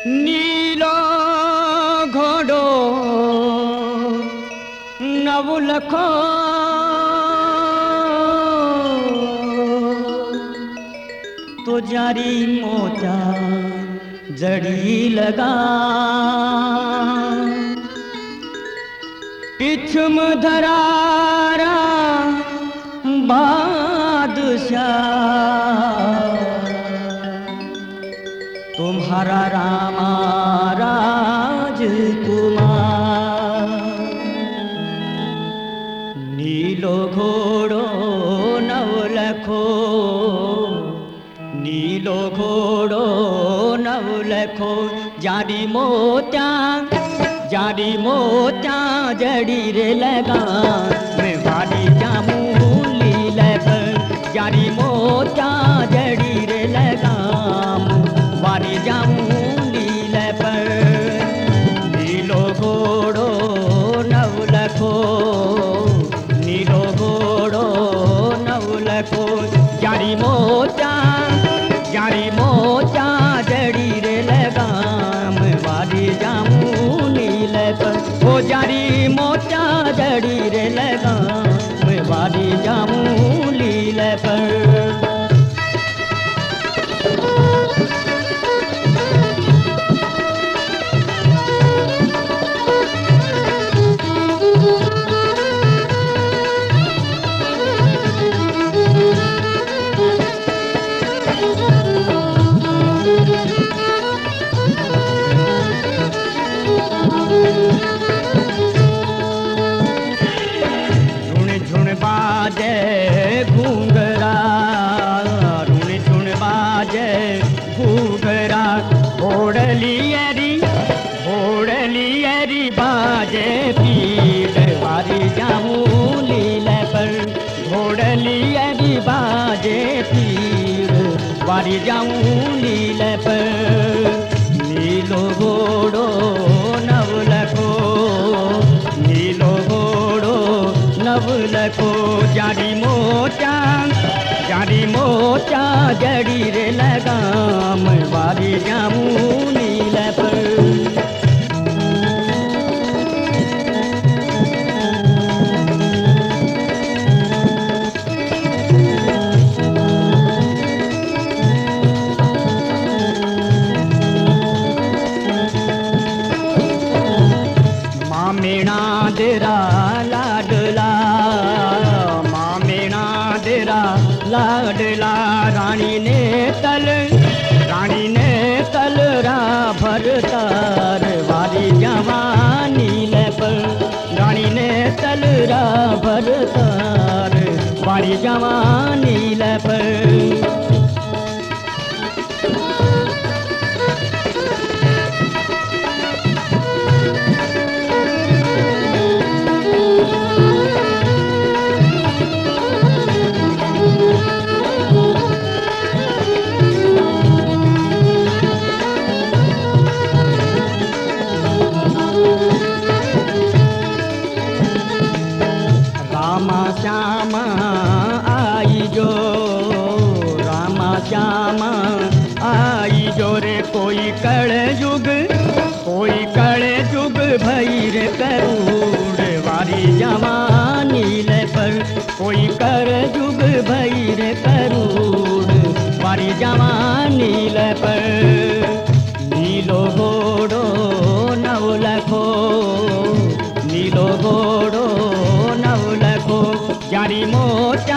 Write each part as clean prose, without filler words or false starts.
नीलो घोड़ो नवलखो तो जारी मोचा जड़ी लगा पिछम धरारा बादशाह तुम्हारा रामा राजकुमार। नीलो घोड़ो नवलखो, नीलो घोड़ो नवलखो जारी मोत्या जड़ी रे लगा मैं वारी जामू लीला पर जारी मोत्या जड़ी रे लगा वारी जामू लीला पर। नीलो घोड़ो नवलखो, नीलो घोड़ो नवलखो जारी मोत्या जड़ी रे लगा मैं वारी जामू नीले पर। ओ जारी मोचा जड़ी रे लगा मैं वारी जामू लीले पर। बाजे घूंगरा रुण झुण बाजे घूंगरा ओढ़लियरी बाजे पीड़ वारी जामू लीला पर। ओढ़लियरी बाजे पीड़ वारी जामू लीला पर। नीलो घोड़ो नवलखो, नीलो घोड़ो नवलखो जारी मोचा जड़ी रे लगा मैं वारी जामू नीला पर। मामेणा देरा लाडला, मामेणा देरा लाडला रानी ने तल रा भरतार वारी जवानी ले पर। रानी ने तल रा भरतार वारी जवानी ले पर। रामा श्यामा आई जो, रामा श्यामा आई जो रे कोई कड़ युग भई रे करूड़ वारी जवानी ले पर। कोई कर युग भई रे करूड़ वारी जवानी ले पर। नीलो घोड़ो नवलखो, नीलो घोड़ो नवलखो जारी मोचा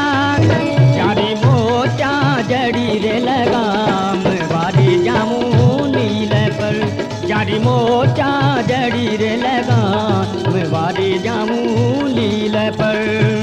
जड़ी रे लगा मैं वारी जामू नीले पर। जारी मोचा जड़ी रे लगा मैं वारी जामू नीले पर।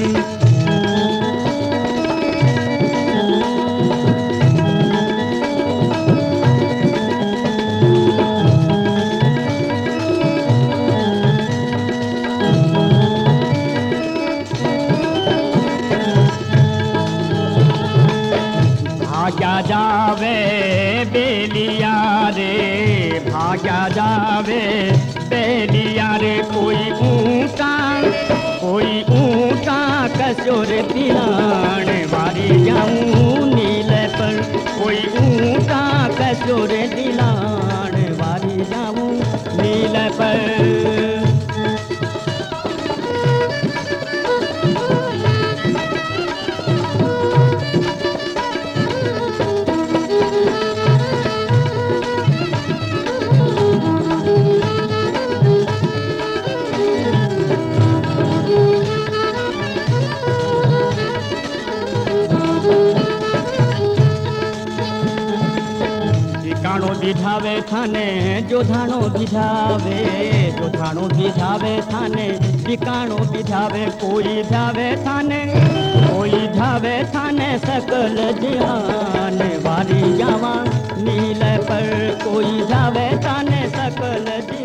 भाग्या जावे बेलिया रे, भाग्या जावे बेलिया रे कोई ऊँटा कसोर पिलाण वारी जाऊं नीले पर। कोई ऊँटा कसोर दिलाण वारी बिठावे थाने जोधाणो बिठावे, जोधाणो बिठावे थाने बिकाणो बिठावे, कोई धावे थाने कोई धावे थाने सकल जहान वारी जावा नील पर, कोई धावे थाने सकल जहान।